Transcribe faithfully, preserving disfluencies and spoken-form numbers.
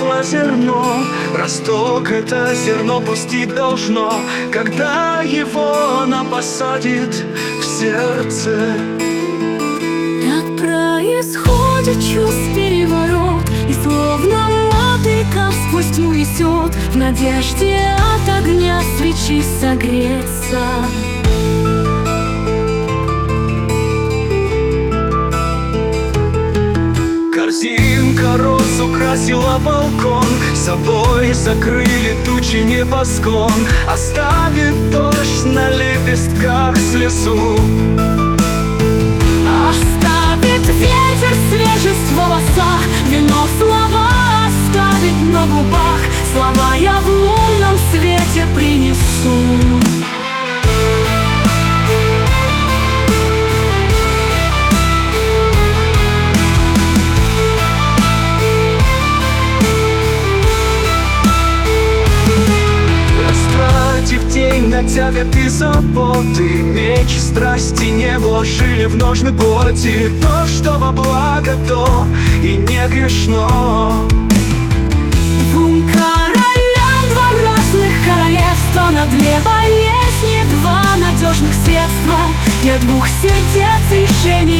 было зерно. Росток это зерно пустить должно, когда его она посадит в сердце. Так происходит чувств переворот, и словно мотылька сквозь тьму несет, в надежде от огня свечи согреться. Корзинка роз украсила балкон, собой закрыли тучи небосклон, оставит дождь на лепестках слезу. Оставит ветер свежесть в волосах, вино слова оставит на губах, слова я в лунном свете принесу. На тяготы заботы, меч страсти не вложили в ножны плоти. То, что во благо, то и не грешно. Двум королям два разных королевства, на две болезни два надежных средства. Для двух сердец решений